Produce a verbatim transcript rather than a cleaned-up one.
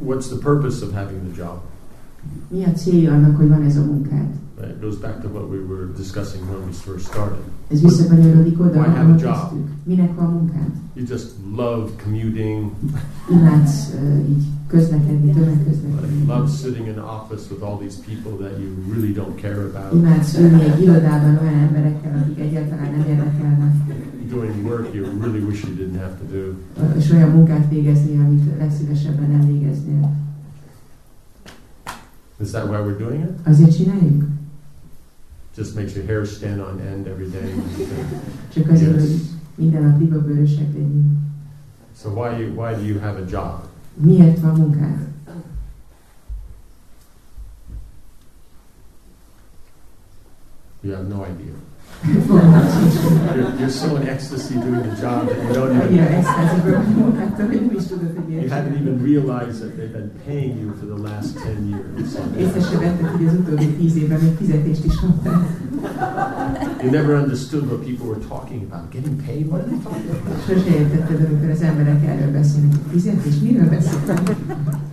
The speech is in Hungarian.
what's the purpose of having the job? Mi a célja annak, hogy van ez a munkád? It goes back to what we were discussing when we first started. Ez visszakanyarodik oda, Why have a job? Minek van munkád? You just love commuting. Imádsz uh, így közlekedni, tömegközlekedni. Love sitting in an office with all these people that you really don't care about. Imádsz ülni egy irodában olyan emberekkel, akik egyáltalán nem érdekelnek. Doing work you really wish you didn't have to do. És olyan munkát végezni, amit legszívesebben nem végeznél. Is that why we're doing it? Azért csináljuk? Just makes your hair stand on end every day. Csak azért, hogy minden nap libabőrösek legyünk. So why you, why do you have a job? Miért van munkád? You have no idea. you're, you're so in ecstasy doing the job that you don't even. You haven't even realized that they've been paying you for the last ten years. You never understood what people were talking about. Getting paid? What are they talking about?